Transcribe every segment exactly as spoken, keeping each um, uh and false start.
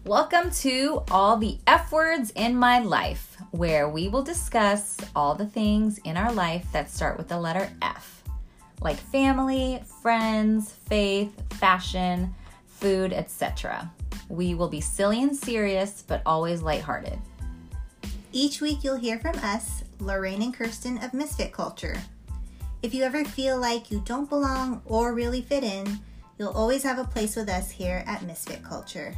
Welcome to All the F Words in My Life, where we will discuss all the things in our life that start with the letter F, like family, friends, faith, fashion, food, et cetera. We will be silly and serious, but always lighthearted. Each week you'll hear from us, Lorraine and Kirsten of Misfit Culture. If you ever feel like you don't belong or really fit in, you'll always have a place with us here at Misfit Culture.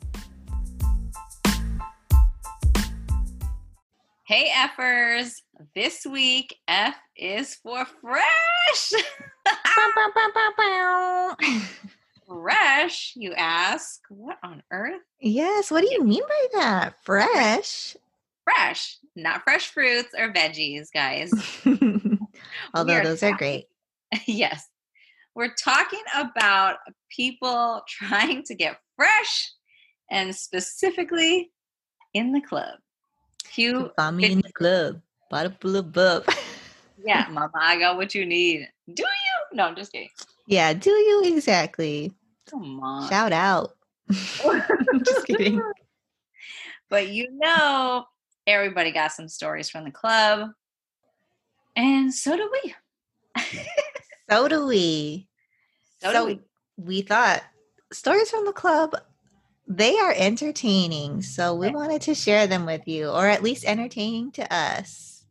Hey F'ers, this week F is for fresh. Fresh, you ask? What on earth? Yes, what do you mean by that? Fresh? Fresh, not fresh fruits or veggies, guys. Although are those are great. Yes. We're talking about people trying to get fresh and specifically in the club. You found me in the club, bottle full of bub. Yeah, mama, I got what you need. Do you? No, I'm just kidding. Yeah, do you exactly? Come on. Shout out. Just kidding. But you know, everybody got some stories from the club. And so do we. So do we. So, so do we. we thought stories from the club, they are entertaining. So we wanted to share them with you, or at least entertaining to us.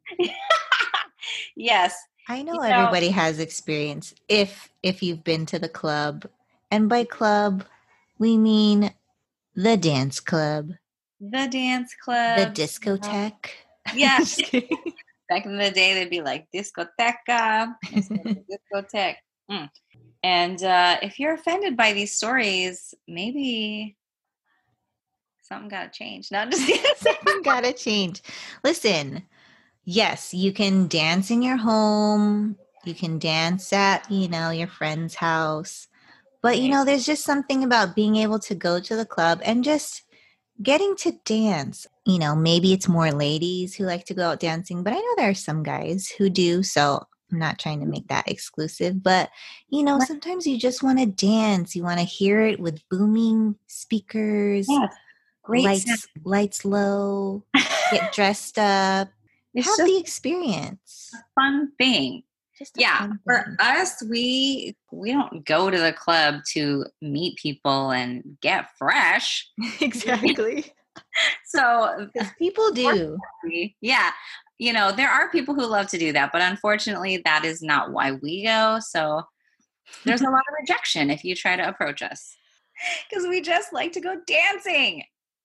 Yes. I know, you everybody know, has experience if if you've been to the club. And by club, we mean the dance club. The dance club. The discotheque. Yeah. Back in the day, they'd be like, discoteca. Discotheque. Mm. And uh, if you're offended by these stories, maybe something got to change. Not just something got to change. Listen, yes, you can dance in your home. You can dance at, you know, your friend's house. But, you know, there's just something about being able to go to the club and just getting to dance. You know, maybe it's more ladies who like to go out dancing, but I know there are some guys who do. So I'm not trying to make that exclusive. But, you know, sometimes you just want to dance. You want to hear it with booming speakers. Yes. Great lights, sound. lights low, get dressed up, it's have just the experience. A fun thing. Just a yeah, fun for thing. us, we we don't go to the club to meet people and get fresh. Exactly. So because people do. Yeah, you know, there are people who love to do that, but unfortunately, that is not why we go. So there's a lot of rejection if you try to approach us because we just like to go dancing.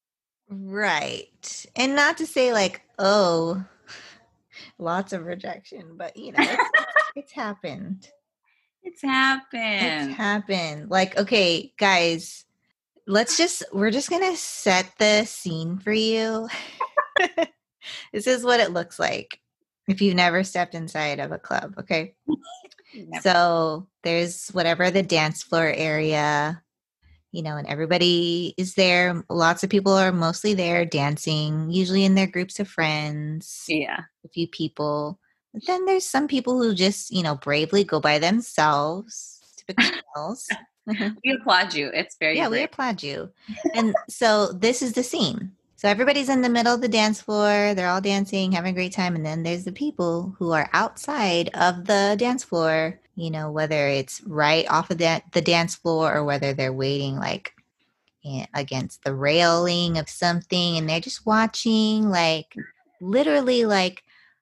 Right. And not to say like, oh, lots of rejection, but you know, it's, it's, it's happened. It's happened. It's happened. Like, okay, guys, let's just, we're just going to set the scene for you. This is what it looks like if you've never stepped inside of a club, okay? Never. So there's whatever the dance floor area, you know, and everybody is there. Lots of people are mostly there dancing, usually in their groups of friends. Yeah. A few people. But then there's some people who just, you know, bravely go by themselves, typically males. We applaud you. It's very Yeah, brave. we applaud you. And so this is the scene. So everybody's in the middle of the dance floor. They're all dancing, having a great time. And then there's the people who are outside of the dance floor, you know, whether it's right off of that, the dance floor or whether they're waiting like against the railing of something. And they're just watching, like literally like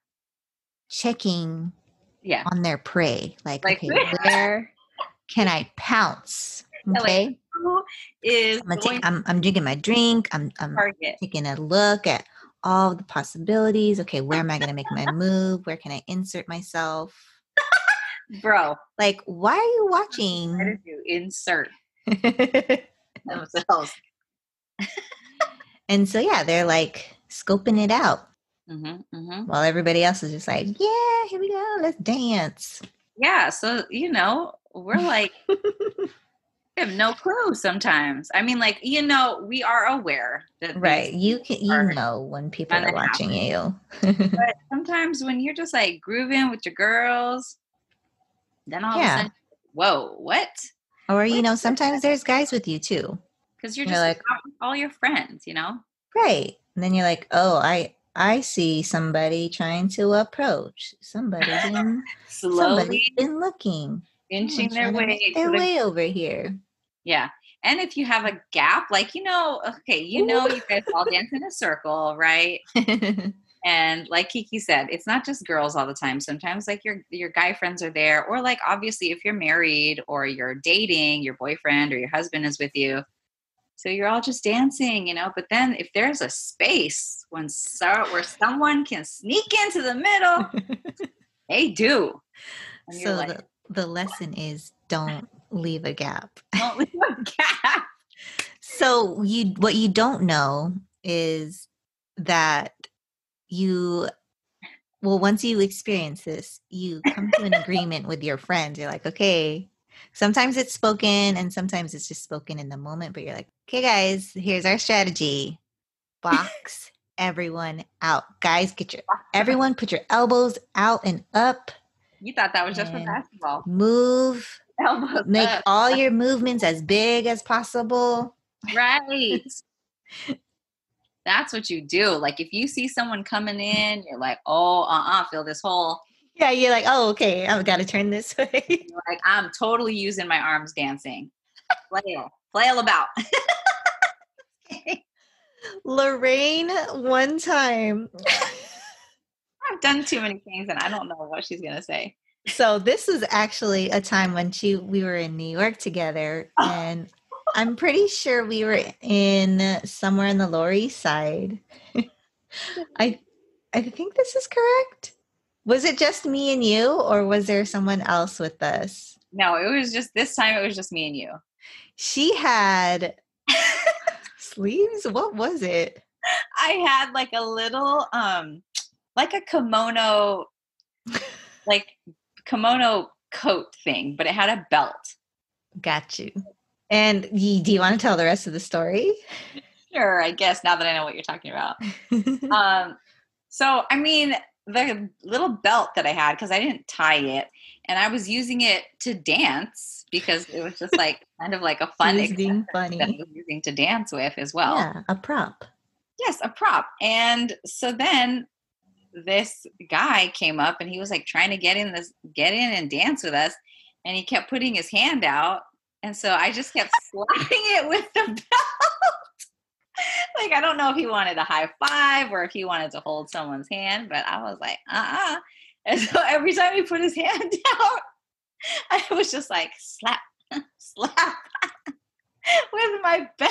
checking yeah. on their prey. Like, Like- okay, where can I pounce? Okay. Like, who is I'm, gonna going take, I'm I'm drinking my drink. I'm I'm target? taking a look at all the possibilities. Okay, where am I going to make my move? Where can I insert myself? Bro, Like, why are you why watching? did you insert themselves? And so, yeah, they're like scoping it out Mm-hmm, mm-hmm. while everybody else is just like, yeah, here we go. Let's dance. Yeah, so, you know, we're like, we have no clue sometimes. I mean, like, you know, we are aware that Right. these You can, you are know, when people gonna are watching you. But sometimes when you're just like grooving with your girls, then all Yeah. of a sudden, whoa, what? Or, you What? know, sometimes there's guys with you too. because you're You're just like, out with all your friends, you know? right. And then you're like, oh, I I see somebody trying to approach. Somebody been somebody's Slowly been looking. inching Someone's their trying to way make to their the way over here. yeah. And if you have a gap, like, you know, okay, you know, you guys all dance in a circle, right? And like Kiki said, it's not just girls all the time. Sometimes like your your guy friends are there, or like obviously if you're married or you're dating, your boyfriend or your husband is with you. So you're all just dancing, you know. But then if there's a space when so, where someone can sneak into the middle, they do. And you're So like, the the lesson is don't leave a gap. don't leave a gap. So you what you don't know is that you well once you experience this, you come to an agreement with your friends. You're like, okay, sometimes it's spoken and sometimes it's just spoken in the moment, but you're like, okay guys, here's our strategy. Box everyone out. Guys, get your everyone put your elbows out and up. You thought that was just for And basketball. move. Elbows Make up. all your movements as big as possible. Right. That's what you do. Like if you see someone coming in, you're like, oh, uh-uh, fill this hole. Yeah, you're like, oh, okay, I've got to turn this way. You're like, I'm totally using my arms dancing. Flail. Flail about. Lorraine, one time. I've done too many things and I don't know what she's going to say. So this was actually a time when she we were in New York together, and I'm pretty sure we were in somewhere in the Lower East Side. I I think this is correct. Was it just me and you, or was there someone else with us? No, it was just this time. It was just me and you. She had sleeves. What was it? I had like a little, um, like a kimono, like kimono coat thing, but it had a belt. Got you. And y- do you want to tell the rest of the story? Sure, I guess now that I know what you're talking about. um, so, I mean, the little belt that I had, because I didn't tie it, and I was using it to dance because it was just like kind of like a fun She was being accessory funny. that I was using to dance with as well. Yeah, a prop. Yes, a prop. And so then this guy came up and he was like trying to get in this, get in and dance with us, and he kept putting his hand out, and so I just kept slapping it with the belt. Like, I don't know if he wanted a high five or if he wanted to hold someone's hand, but I was like, uh-uh. And so every time he put his hand out, I was just like, slap, slap with my belt.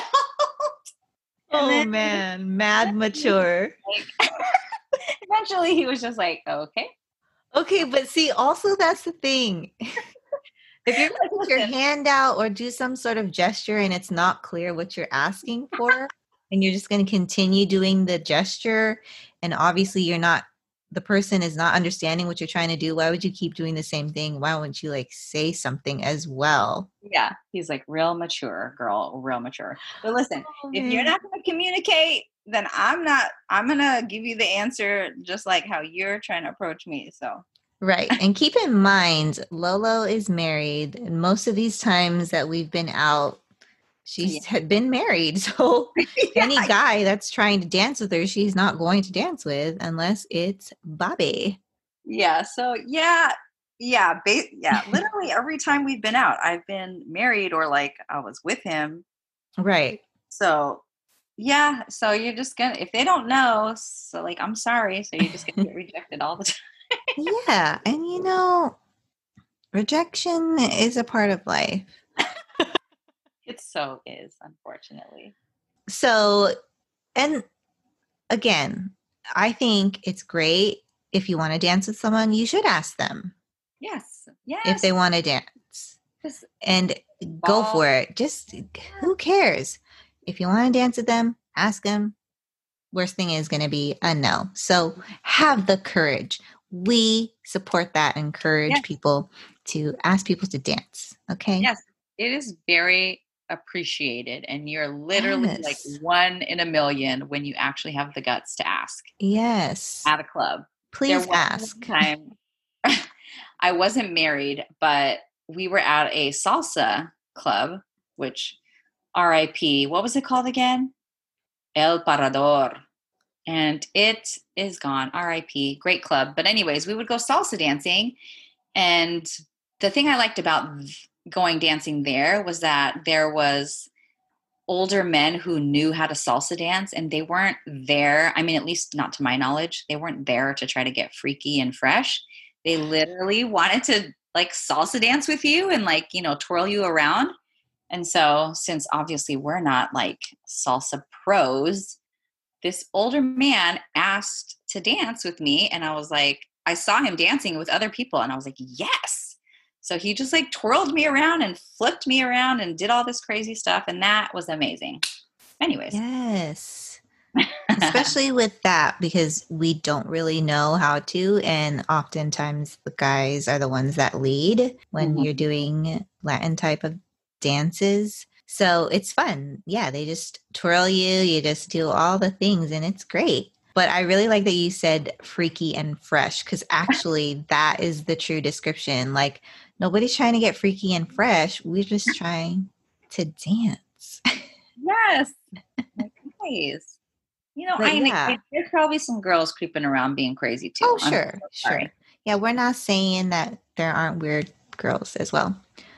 Oh, then, man. Mad mature. Like, eventually, he was just like, okay. Okay, but see, also that's the thing. If you're going to put your hand out or do some sort of gesture and it's not clear what you're asking for, and you're just going to continue doing the gesture, and obviously you're not, the person is not understanding what you're trying to do, why would you keep doing the same thing? Why wouldn't you like say something as well? Yeah, he's like real mature, girl, real mature. But listen, Oh, if man. you're not going to communicate, then I'm not, I'm going to give you the answer just like how you're trying to approach me. So. Right. And keep in mind, Lolo is married. And most of these times that we've been out, she's Yeah. had been married. So Yeah. any guy that's trying to dance with her, she's not going to dance with unless it's Bobby. Yeah. So yeah. Yeah. Ba- yeah. Literally every time we've been out, I've been married or like I was with him. Right. So yeah. So you're just gonna, if they don't know, so like, I'm sorry. So you're just gonna get rejected all the time. Yeah. And you know, rejection is a part of life. It so is, unfortunately. So, and again, I think it's great if you want to dance with someone, you should ask them. Yes. Yes. If they want to dance. 'Cause And go all- for it. Just who cares? If you want to dance with them, ask them. Worst thing is going to be a no. So have the courage. We support that, encourage Yes. people to ask people to dance. Okay. Yes. It is very appreciated. And you're literally Yes. like one in a million when you actually have the guts to ask Yes. at a club. Please There was ask. one time I wasn't married, but we were at a salsa club, which R I P. What was it called again? El Parador. And it is gone. R I P. Great club. But anyways, we would go salsa dancing. And the thing I liked about going dancing there was that there was older men who knew how to salsa dance, and they weren't there. I mean, at least not to my knowledge, they weren't there to try to get freaky and fresh. They literally wanted to like salsa dance with you and like, you know, twirl you around. And so since obviously we're not like salsa pros, this older man asked to dance with me. And I was like, I saw him dancing with other people and I was like, yes. So he just like twirled me around and flipped me around and did all this crazy stuff. And that was amazing. Anyways. Yes. Especially with that, because we don't really know how to. And oftentimes the guys are the ones that lead when mm-hmm. you're doing Latin type of dances. So it's fun. Yeah, they just twirl you. You just do all the things and it's great. But I really like that you said freaky and fresh, because actually that is the true description. Like nobody's trying to get freaky and fresh. We're just trying to dance. Yes. Nice. You know, but I yeah. think there's probably some girls creeping around being crazy too. Oh, sure. So sure. Yeah, we're not saying that there aren't weird girls as well.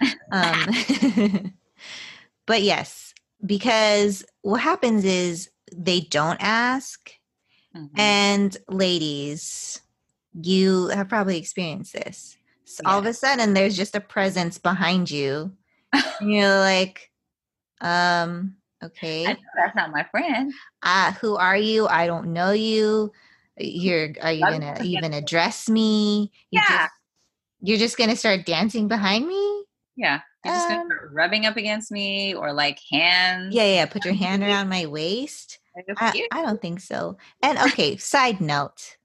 Um, but yes, because what happens is they don't ask. Mm-hmm. And ladies, you have probably experienced this. So yeah. all of a sudden there's just a presence behind you. And you're like, um, okay. I know that's not my friend. Uh, who are you? I don't know you. You're are you I'm gonna even address me? You yeah. Just, you're just gonna start dancing behind me? Yeah. You're just um, gonna start rubbing up against me or like hands. Yeah, yeah. Put your hand around my waist. I, I don't think so. And okay, side note.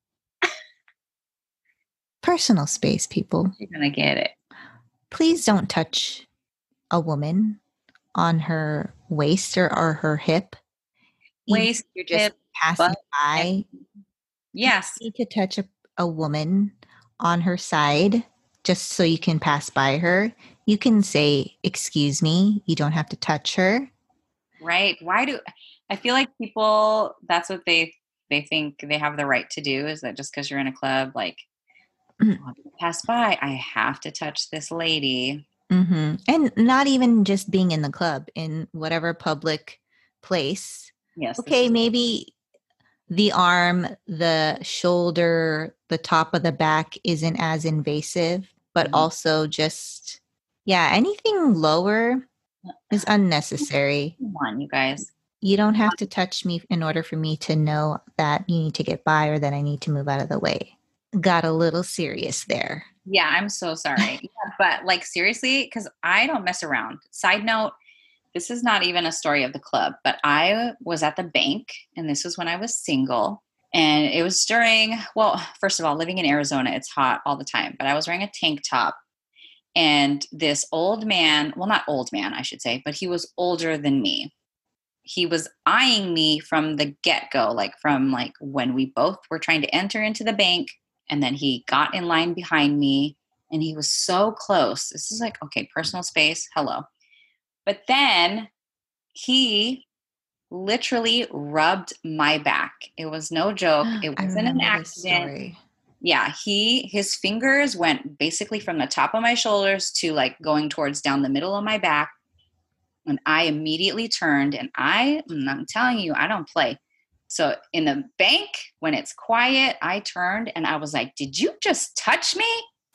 Personal space, people. You're gonna get it. Please don't touch a woman on her waist or, or her hip. Waist, you're just hip, passing butt, by. Yes. You need to touch a, a woman on her side just so you can pass by her. You can say, excuse me. You don't have to touch her. Right. Why do I feel like people, that's what they they think they have the right to do, is that just because you're in a club, like, mm-hmm. oh, pass by, I have to touch this lady. Mm-hmm. And not even just being in the club, in whatever public place. Yes. Okay, maybe the arm, the shoulder, the top of the back isn't as invasive, but mm-hmm. also just, yeah, anything lower is unnecessary. Come on, you guys. You don't have to touch me in order for me to know that you need to get by or that I need to move out of the way. Got a little serious there. Yeah, I'm so sorry. Yeah, but like seriously, because I don't mess around. Side note, this is not even a story of the club, but I was at the bank, and this was when I was single. And it was during, well, first of all, living in Arizona, it's hot all the time. But I was wearing a tank top. And this old man, well, not old man, I should say, but he was older than me. He was eyeing me from the get-go, like from like when we both were trying to enter into the bank. And then he got in line behind me and he was so close. This is like, okay, personal space. Hello. But then he literally rubbed my back. It was no joke. It wasn't an accident. Yeah, he, his fingers went basically from the top of my shoulders to like going towards down the middle of my back. And I immediately turned, and I, I'm telling you, I don't play. So in the bank, when it's quiet, I turned and I was like, did you just touch me?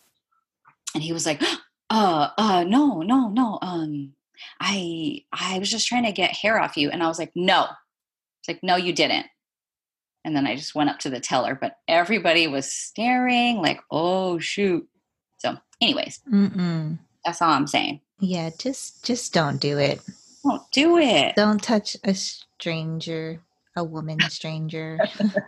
And he was like, uh, uh, no, no, no. Um, I, I was just trying to get hair off you. And I was like, no. It's like, no, you didn't. And then I just went up to the teller, but everybody was staring like, oh, shoot. So anyways, Mm-mm. that's all I'm saying. Yeah, just just don't do it. Don't do it. Don't touch a stranger, a woman stranger.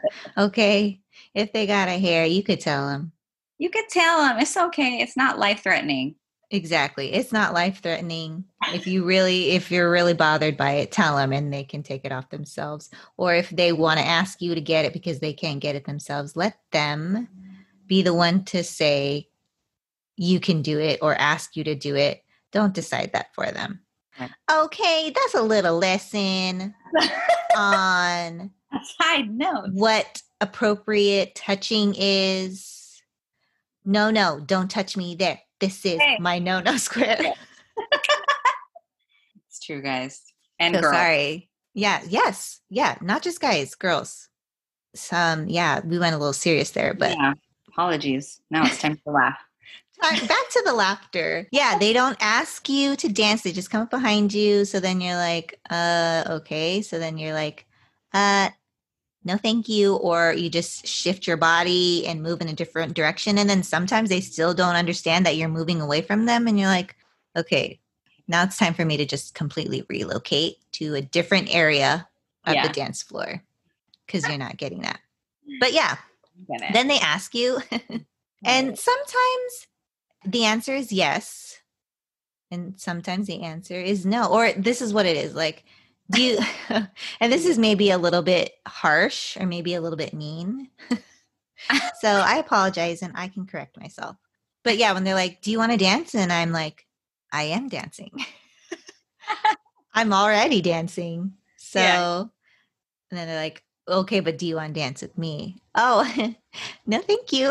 Okay? If they got a hair, you could tell them. You could tell them. It's okay. It's not life-threatening. Exactly. It's not life-threatening. If you really, if you're really bothered by it, tell them and they can take it off themselves. Or if they want to ask you to get it because they can't get it themselves, let them be the one to say you can do it or ask you to do it. Don't decide that for them. Right. Okay, that's a little lesson on A side note. what appropriate touching is. No, no, don't touch me there. This is Hey. my no-no square. It's true, guys. And So girls. sorry. Yeah, yes. Yeah, not just guys, girls. Some, yeah, we went a little serious there, but Yeah. Apologies. Now it's time to laugh. back to the laughter. Yeah, they don't ask you to dance. They just come up behind you. So then you're like, uh, okay. So then you're like, uh, no, thank you. Or you just shift your body and move in a different direction. And then sometimes they still don't understand that you're moving away from them. And you're like, okay, now it's time for me to just completely relocate to a different area of Yeah. the dance floor because you're not getting that. But yeah, Get it. then they ask you. And sometimes the answer is yes. And sometimes the answer is no. Or this is what it is. Like, do you, and this is maybe a little bit harsh or maybe a little bit mean. So I apologize and I can correct myself. But yeah, when they're like, do you want to dance? And I'm like, I am dancing. I'm already dancing. So, Yeah. and then they're like, okay, but do you want to dance with me? Oh, no, thank you.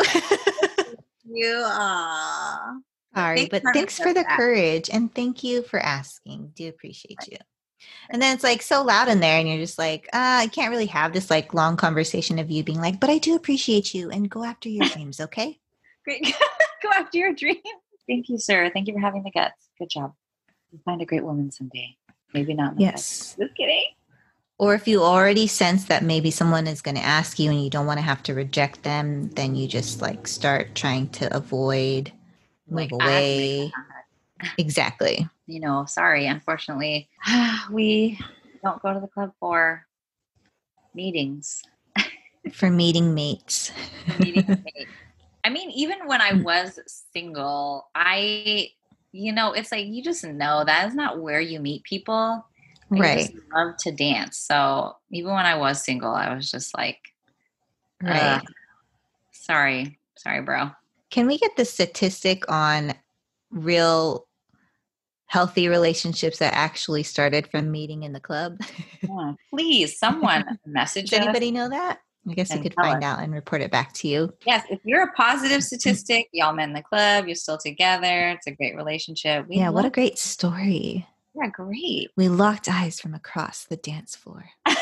You are. Sorry, Thanks but for thanks for the that. courage and thank you for asking. Do appreciate you. And then it's like so loud in there and you're just like, uh, I can't really have this like long conversation of you being like, but I do appreciate you and go after your dreams, okay? Great. Go after your dream. Thank you, sir. Thank you for having the guts. Good job. You'll find a great woman someday. Maybe not. in the Yes. past. Just kidding. Or if you already sense that maybe someone is going to ask you and you don't want to have to reject them, then you just like start trying to avoid, move Like, I have to make away. Exactly. You know, sorry, unfortunately, we don't go to the club for meetings. For meeting mates. Meeting mates. I mean, even when I was single, I, you know, it's like you just know that is not where you meet people. I Right. just love to dance. So even when I was single, I was just like, Right. uh, sorry, sorry, bro. Can we get the statistic on real healthy relationships that actually started from meeting in the club? Yeah, please, someone message Does us. anybody know that? I guess we and could tell find us. out and report it back to you. Yes, if you're a positive statistic, y'all met in the club, you're still together, it's a great relationship. We Yeah, what a love- great story. yeah, great. We locked eyes from across the dance floor.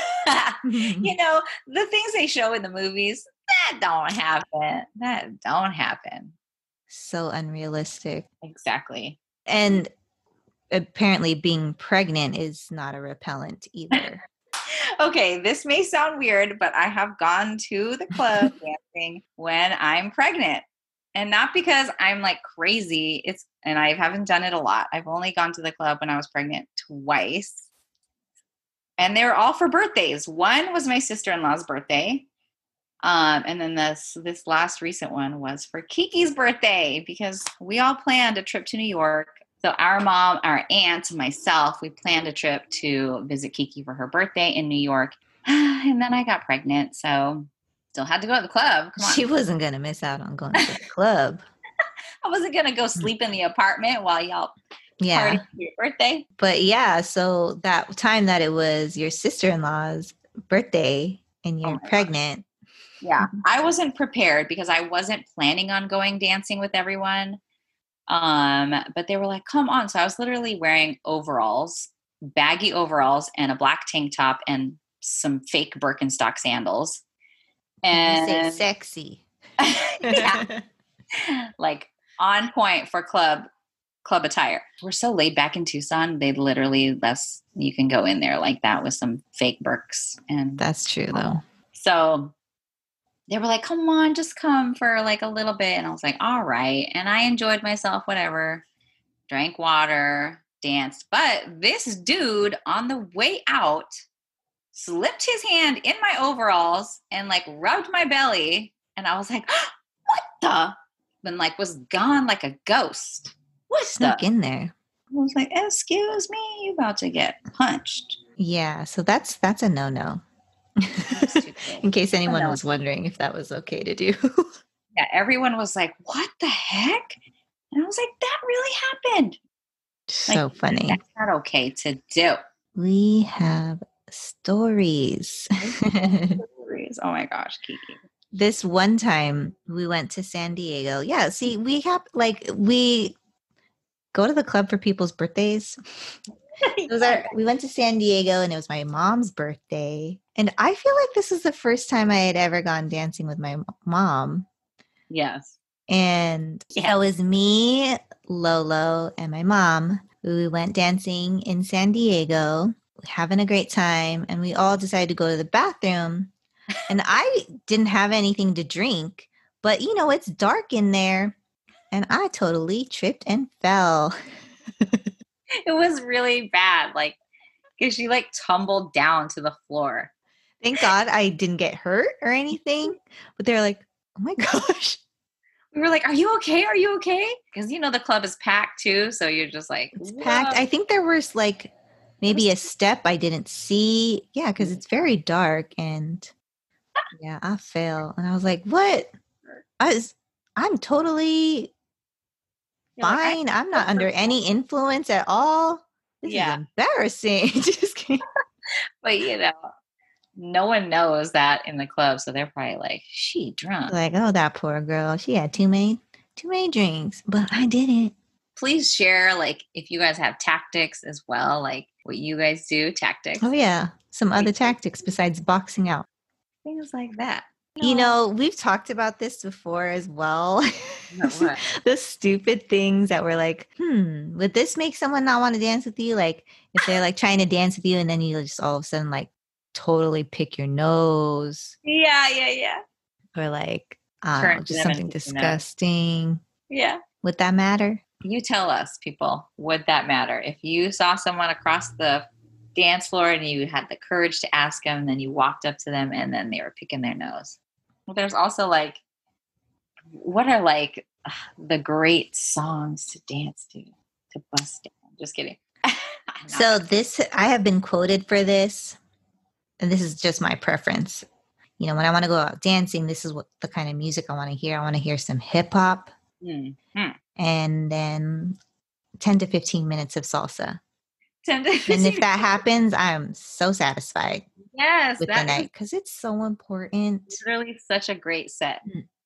You know, the things they show in the movies, that don't happen. That don't happen. So unrealistic. Exactly. And apparently being pregnant is not a repellent either. Okay, this may sound weird, but I have gone to the club dancing when I'm pregnant. And not because I'm like crazy. It's and I haven't done it a lot. I've only gone to the club when I was pregnant twice. And they were all for birthdays. One was my sister-in-law's birthday. Um, and then this this last recent one was for Kiki's birthday because we all planned a trip to New York. So our mom, our aunt, myself, we planned a trip to visit Kiki for her birthday in New York. And then I got pregnant, so still had to go to the club. Come on. She wasn't going to miss out on going to the club. I wasn't going to go sleep in the apartment while y'all Yeah. party for your birthday. But yeah, so that time that it was your sister-in-law's birthday and you're Oh my pregnant. Yeah, I wasn't prepared because I wasn't planning on going dancing with everyone. Um, but they were like, come on. So I was literally wearing overalls, baggy overalls, and a black tank top and some fake Birkenstock sandals. And And you say sexy. yeah, like on point for club club attire. We're so laid back in Tucson. They literally less you can go in there like that with some fake Birks. And That's true though. so they were like, come on, just come for like a little bit. And I was like, all right. And I enjoyed myself, whatever. Drank water, danced. But this dude on the way out slipped his hand in my overalls and like rubbed my belly. And I was like, what the? Then like was gone like a ghost. What Snuck the? in there. I was like, excuse me, you about to get punched. Yeah, so that's that's a no-no. In case anyone was wondering if that was okay to do. Yeah, everyone was like, what the heck? And I was like, that really happened. So Like, funny. that's not okay to do. We have stories. Stories. Oh my gosh, Kiki. This one time we went to San Diego. Yeah, see, we have like we go to the club for people's birthdays. It was our, we went to San Diego and it was my mom's birthday. And I feel like this is the first time I had ever gone dancing with my m- mom. Yes. And Yeah. so it was me, Lolo, and my mom. We went dancing in San Diego, having a great time. And we all decided to go to the bathroom. And I didn't have anything to drink, but you know, it's dark in there. And I totally tripped and fell. It was really bad. Like, because she like tumbled down to the floor. Thank God I didn't get hurt or anything. But they're like, oh my gosh. We were like, are you okay? Are you okay? Because, you know, the club is packed too. So you're just like, It's whoa. packed. I think there was like maybe a step I didn't see. Yeah, because it's very dark. And yeah, I fell. And I was like, what? I was, I'm totally You're like, I- fine. I'm not under any influence at all. This Yeah. is embarrassing. Just kidding. But, you know, no one knows that in the club. So they're probably like, she drunk. Like, oh, that poor girl. She had too many, too many drinks, but I didn't. Please share, like, if you guys have tactics as well, like what you guys do, tactics. Oh, yeah. Some other tactics besides boxing out. Things like that. You know, we've talked about this before as well. No, what? The stupid things that were like, hmm, would this make someone not want to dance with you? Like, if they're like trying to dance with you and then you just all of a sudden like totally pick your nose. Yeah, yeah, yeah. Or like, I Turn don't know, to just them and something pick your nose. disgusting. Yeah. Would that matter? You tell us, people, would that matter? If you saw someone across the dance floor and you had the courage to ask them, and then you walked up to them and then they were picking their nose. Well, there's also like, what are like ugh, the great songs to dance to, to bust down? Just kidding. So this, I have been quoted for this, and this is just my preference. You know, when I want to go out dancing, this is what the kind of music I want to hear. I want to hear some hip hop, mm-hmm. and then ten to fifteen minutes of salsa. ten to And if that happens, I'm so satisfied yes, with the that night because it's so important. is literally such a great set.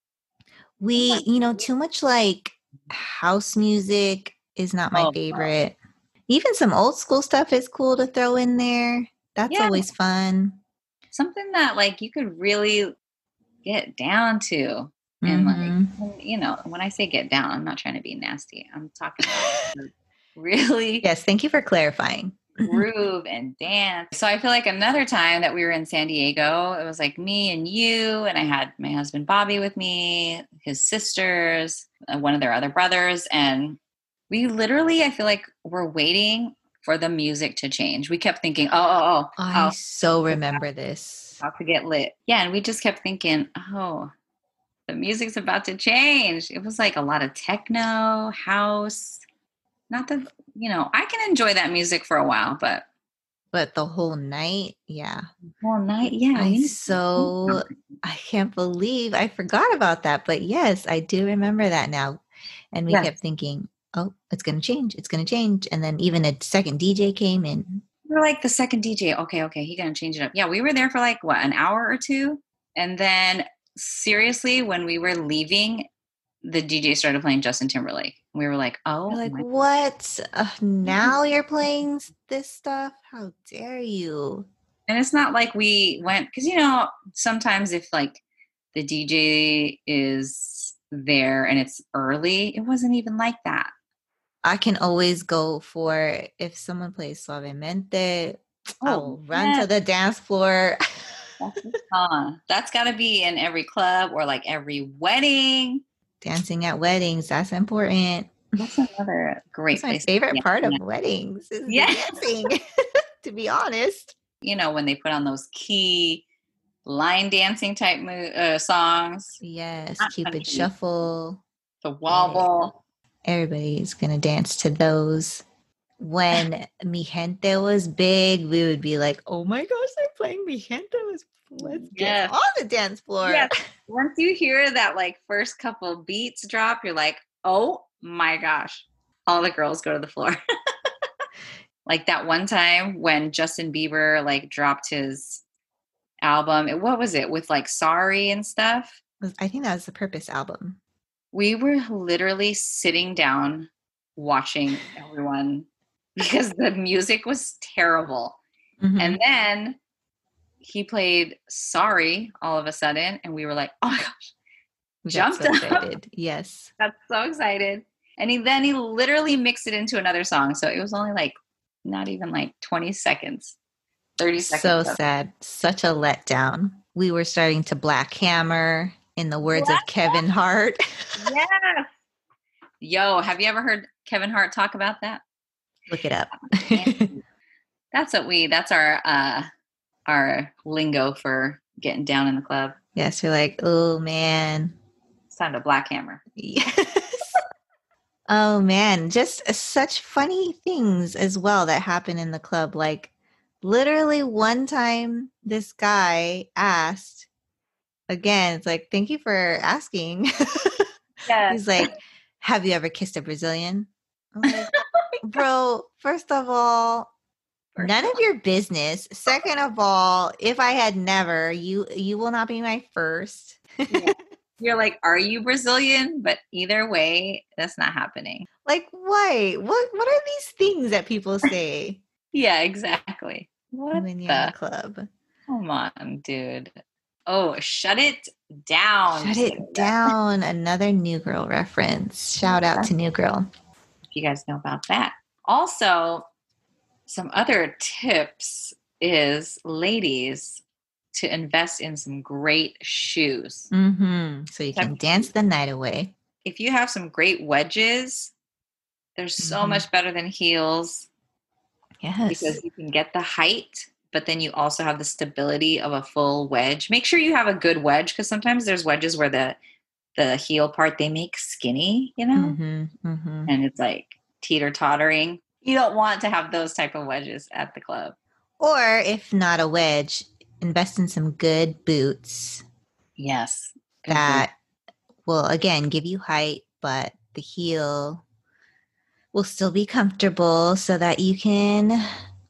We, you know, too much like house music is not my Oh, wow. favorite. Even some old school stuff is cool to throw in there. That's Yeah. always fun. Something that like you could really get down to. And Mhm. like, you know, when I say get down, I'm not trying to be nasty. I'm talking about really Yes, thank you for clarifying. groove and dance. So I feel like another time that we were in San Diego, it was like me and you, and I had my husband Bobby with me, his sisters, uh, one of their other brothers, and we literally, I feel like we're waiting for the music to change. We kept thinking, oh, oh, oh, I oh, so remember this. about to get lit. Yeah, and we just kept thinking, oh, the music's about to change. It was like a lot of techno, house. Not that, you know, I can enjoy that music for a while, but But the whole night, yeah. whole night, yeah. I we- so I can't believe I forgot about that. But yes, I do remember that now. And we Yes. kept thinking, oh, it's going to change. It's going to change. And then even a second D J came in. We're like the second D J. Okay, okay, he gonna change it up. Yeah, we were there for like what, an hour or two, and then seriously, when we were leaving, the D J started playing Justin Timberlake. We were like, oh, You're like, my- what? Uh, now you're playing s- this stuff? How dare you? and it's not like we went because you know sometimes if like the D J is there and it's early, it wasn't even like that. I can always go for if someone plays Suavemente, I'll run yeah. to the dance floor. That's the song. That's got to be in every club or like every wedding. Dancing at weddings, that's important. That's another great That's my place. favorite Yeah. part of weddings is the Yeah. dancing, to be honest. You know, when they put on those key line dancing type mo- uh, songs, Yes, Not Cupid country. Shuffle. the wobble. Everybody's going to dance to those. When Mi Gente was big, we would be like, oh my gosh, they're playing Mi Gente. Let's, let's Yes. get on the dance floor. Yes. Once you hear that like first couple beats drop, you're like, oh my gosh. all the girls go to the floor. Like that one time when Justin Bieber like dropped his album. It, what was it with like Sorry and stuff? I think that was the Purpose album. We were literally sitting down watching everyone because the music was terrible. Mm-hmm. And then he played Sorry all of a sudden. And we were like, oh my gosh. We jumped so up. excited. Yes. Got so excited. And he then he literally mixed it into another song. So it was only like not even like twenty seconds. thirty seconds. So sad. Such a letdown. We were starting to Black Hammer, in the words Black of Kevin Hart. Yes. Yo, have you ever heard Kevin Hart talk about that? Look it up. That's what we, that's our, uh, our lingo for getting down in the club. Yes. You're like, oh man. It's time to Black Hammer. Yes. Oh man. Just uh, such funny things as well that happen in the club. Like literally one time this guy asked, again, it's like, thank you for asking. Yes. He's like, have you ever kissed a Brazilian? I'm like, bro, first of all, first none of, of your business. Second of all, if I had never, you you will not be my first. Yeah. You're like, are you Brazilian? But either way, that's not happening. Like, why? What What are these things that people say? Yeah, exactly. What when you're the? in the club? Come on, dude. Oh, shut it down. Shut it down. Another New Girl reference. Shout out to New Girl. If you guys know about that. Also, some other tips is, ladies, to invest in some great shoes. Mm-hmm. So you can dance the night away. If you have some great wedges, they're so mm-hmm. much better than heels. Yes. Because you can get the height, but then you also have the stability of a full wedge. Make sure you have a good wedge, because sometimes there's wedges where the the heel part they make skinny, you know, mm-hmm, mm-hmm. and it's like teeter-tottering. You don't want to have those type of wedges at the club. Or if not a wedge, invest in some good boots. Yes, good that boots. Will again give you height, but the heel will still be comfortable, so that you can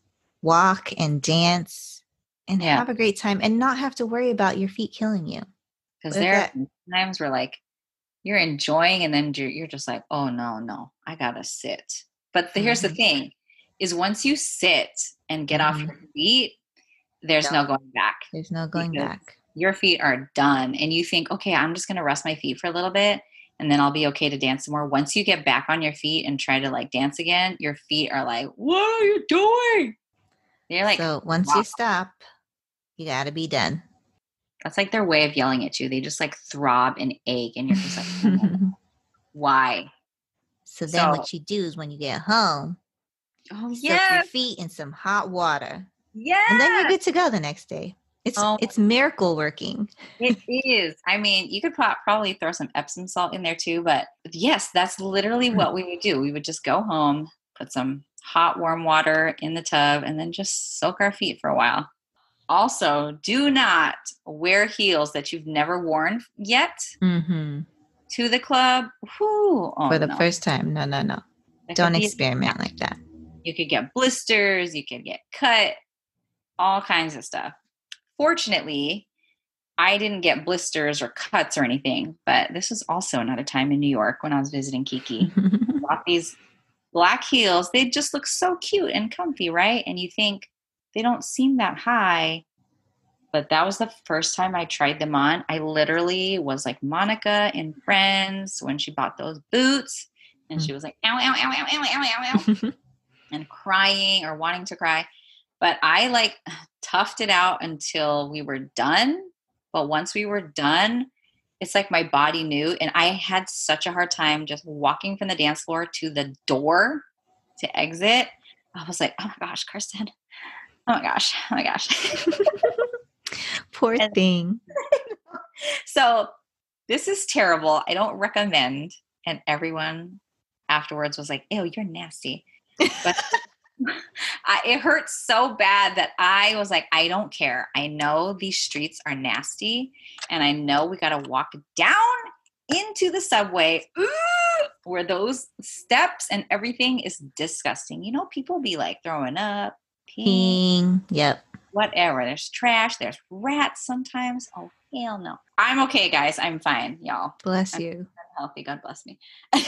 walk and dance and yeah. have a great time and not have to worry about your feet killing you. Because there that, are times where like you're enjoying and then you're, you're just like, oh no, no, I gotta sit. But the, mm-hmm. here's the thing is once you sit and get mm-hmm. off your feet, there's no, no going back. There's no going back. Your feet are done. And you think, okay, I'm just going to rest my feet for a little bit and then I'll be okay to dance some more. Once you get back on your feet and try to like dance again, your feet are like, what are you doing? They're like, so once wow. you stop, you got to be done. That's like their way of yelling at you. They just like throb and ache and you're just like, oh, why? So then so, what you do is when you get home, oh, soak yes. your feet in some hot water. Yeah. And then you're good to go the next day. It's oh. it's miracle working. It is. I mean, you could pro- probably throw some Epsom salt in there too, but yes, that's literally what we would do. We would just go home, put some hot, warm water in the tub, and then just soak our feet for a while. Also, do not wear heels that you've never worn yet mm-hmm. to the club. Whew. Oh, for the no. first time. No, no, no. There Don't experiment a- like that. You could get blisters. You could get cut. All kinds of stuff. Fortunately, I didn't get blisters or cuts or anything, but this was also another time in New York when I was visiting Kiki. Bought these black heels. They just look so cute and comfy, right? And you think they don't seem that high, but that was the first time I tried them on. I literally was like Monica in Friends when she bought those boots, and she was like, ow, ow, ow, ow, ow, ow, ow, ow, and crying or wanting to cry. But I like toughed it out until we were done. But once we were done, it's like my body knew. And I had such a hard time just walking from the dance floor to the door to exit. I was like, oh my gosh, Kirsten. Oh my gosh. Oh my gosh. Poor and, thing. So this is terrible. I don't recommend. And everyone afterwards was like, ew, you're nasty. But I, it hurt so bad that I was like, I don't care. I know these streets are nasty and I know we got to walk down into the subway. Ooh, where those steps and everything is disgusting. You know, people be like throwing up, peeing, yep. Whatever. There's trash. There's rats sometimes. Oh, hell no. I'm okay, guys. I'm fine, y'all. Bless I'm you. healthy. God bless me.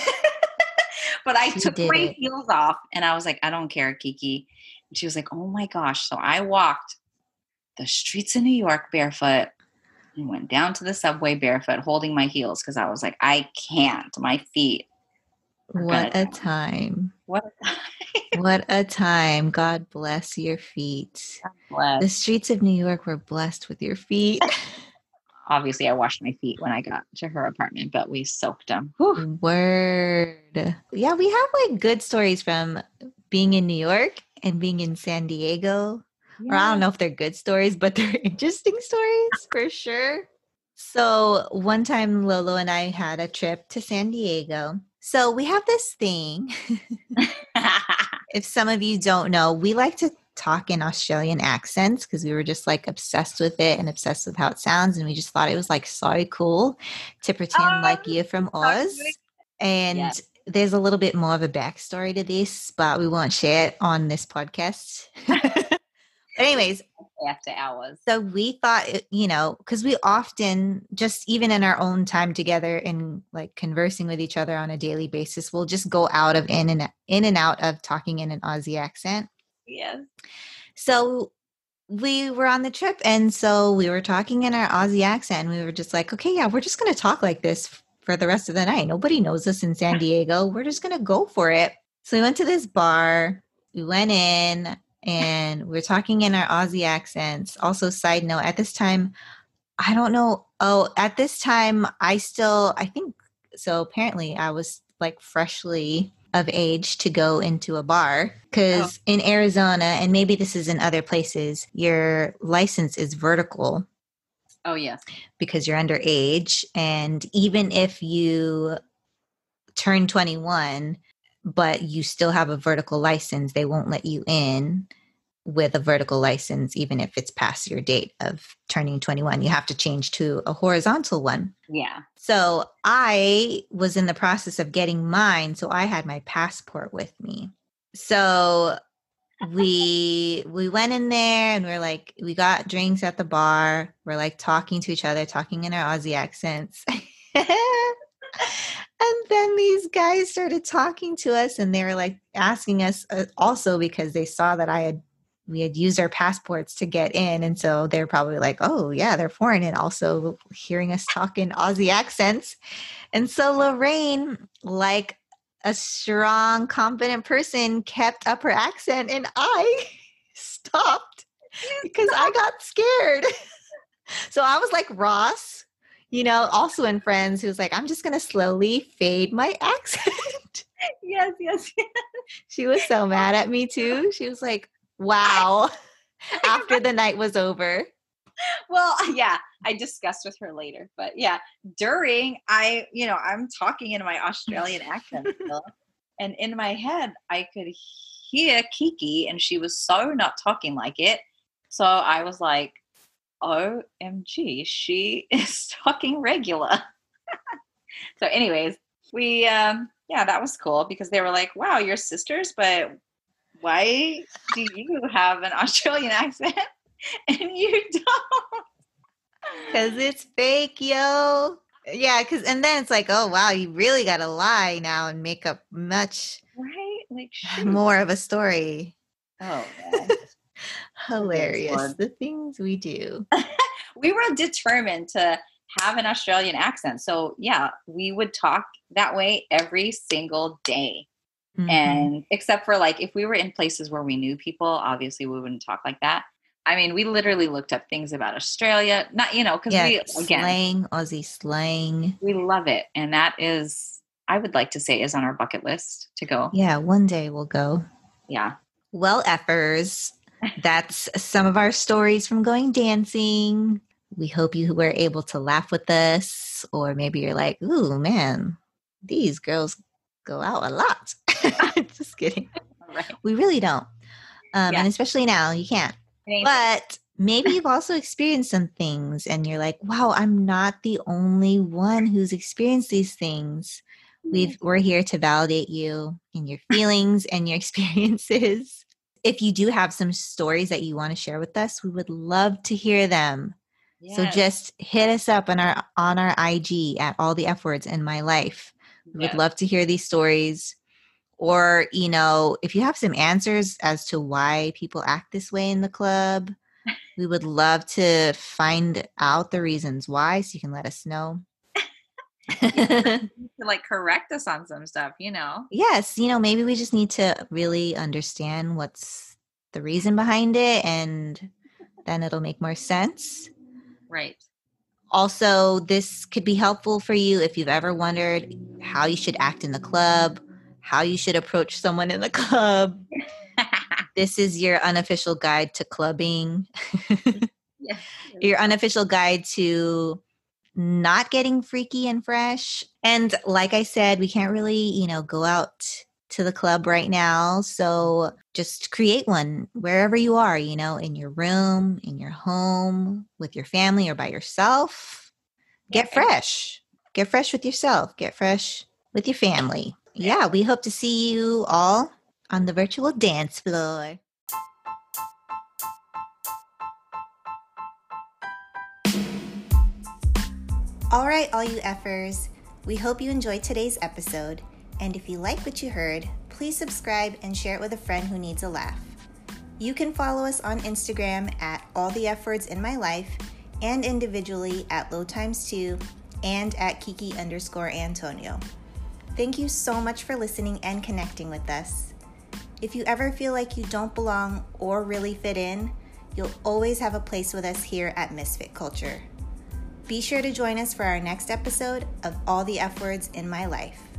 But I You took did my it. heels off and I was like, I don't care, Kiki. And she was like, oh my gosh. So I walked the streets of New York barefoot and went down to the subway barefoot holding my heels because I was like, I can't. My feet. are What gonna a die. time. What a time. What a time. God bless your feet. God bless. The streets of New York were blessed with your feet. Obviously, I washed my feet when I got to her apartment, but we soaked them. Whew. Word. Yeah, we have like good stories from being in New York and being in San Diego. Yeah. Or I don't know if they're good stories, but they're interesting stories for sure. So one time Lolo and I had a trip to San Diego. So we have this thing. If some of you don't know, we like to talk in Australian accents because we were just like obsessed with it and obsessed with how it sounds. And we just thought it was like so cool to pretend Oh, like you're from Oz. And Yeah. there's a little bit more of a backstory to this, but we won't share it on this podcast. But anyways, After hours. so we thought, it- you know, because we often just even in our own time together and like conversing with each other on a daily basis, we'll just go out of in and in and out of talking in an Aussie accent. Yes. So we were on the trip, and so we were talking in our Aussie accent, and we were just like, okay, yeah, we're just going to talk like this for the rest of the night. Nobody knows us in San Diego. We're just going to go for it. So we went to this bar. We went in. And we're talking in our Aussie accents. Also, side note, at this time, I don't know. Oh, at this time, I still, I think, so apparently I was like freshly of age to go into a bar because Oh. in Arizona, and maybe this is in other places, your license is vertical Oh, yes. because you're underage. And even if you turn twenty-one, but you still have a vertical license, they won't let you in with a vertical license, even if it's past your date of turning twenty-one. You have to change to a horizontal one. Yeah. So I was in the process of getting mine, so I had my passport with me. So we we went in there and we're like, we got drinks at the bar. We're like talking to each other, talking in our Aussie accents. And then these guys started talking to us, and they were like asking us uh, also because they saw that I had we had used our passports to get in, and so they're probably like, "Oh, yeah, they're foreign," and also hearing us talk in Aussie accents. And so Lorraine, like a strong, confident person, kept up her accent, and I stopped because I got scared. So I was like Ross, you know, also in Friends, who's like, I'm just going to slowly fade my accent. Yes, yes, yes. She was so mad at me too. She was like, wow, after the night was over. Well, yeah, I discussed with her later, but yeah, during I, you know, I'm talking in my Australian accent still, and in my head, I could hear Kiki, and she was so not talking like it. So I was like, O M G, she is talking regular. So anyways, we, um, yeah, that was cool because they were like, wow, you're sisters, but why do you have an Australian accent and you don't? Because it's fake, yo. Yeah, because, and then it's like, oh, wow, you really got to lie now and make up much Right? Like, shoot. more of a story. Oh, man. Hilarious. Lord. The things we do. We were determined to have an Australian accent. So, yeah, we would talk that way every single day. Mhm. And except for like if we were in places where we knew people, obviously we wouldn't talk like that. I mean, we literally looked up things about Australia, not, you know, because yeah, we, again, slang, Aussie slang. we love it. And that is, I would like to say, is on our bucket list to go. Yeah, one day we'll go. Yeah. Well, effers, that's some of our stories from going dancing. We hope you were able to laugh with us, or maybe you're like, ooh, man, these girls go out a lot. Just kidding. Right. We really don't. Um, Yeah. And especially now, you can't. But maybe you've also experienced some things and you're like, wow, I'm not the only one who's experienced these things. We've, we're here to validate you in your feelings and your experiences. If you do have some stories that you want to share with us, we would love to hear them. Yes. So just hit us up on our on our I G at All the F Words in My Life. We yes. would love to hear these stories. Or, you know, if you have some answers as to why people act this way in the club, we would love to find out the reasons why, so you can let us know. To like correct us on some stuff, you know. Yes, you know, maybe we just need to really understand what's the reason behind it, and then it'll make more sense. Right. Also, this could be helpful for you if you've ever wondered how you should act in the club, how you should approach someone in the club. This is your unofficial guide to clubbing. Yeah. Your unofficial guide to not getting freaky and fresh. And like I said, we can't really, you know, go out to the club right now. So just create one wherever you are, you know, in your room, in your home, with your family, or by yourself. Get yeah. fresh. Get fresh with yourself. Get fresh with your family. Yeah, we hope to see you all on the virtual dance floor. All right, all you effers, we hope you enjoyed today's episode. And if you like what you heard, please subscribe and share it with a friend who needs a laugh. You can follow us on Instagram at All the F Words in My Life, and individually at Low Times Two and at Kiki underscore Antonio. Thank you so much for listening and connecting with us. If you ever feel like you don't belong or really fit in, you'll always have a place with us here at Misfit Culture. Be sure to join us for our next episode of All the F Words in My Life.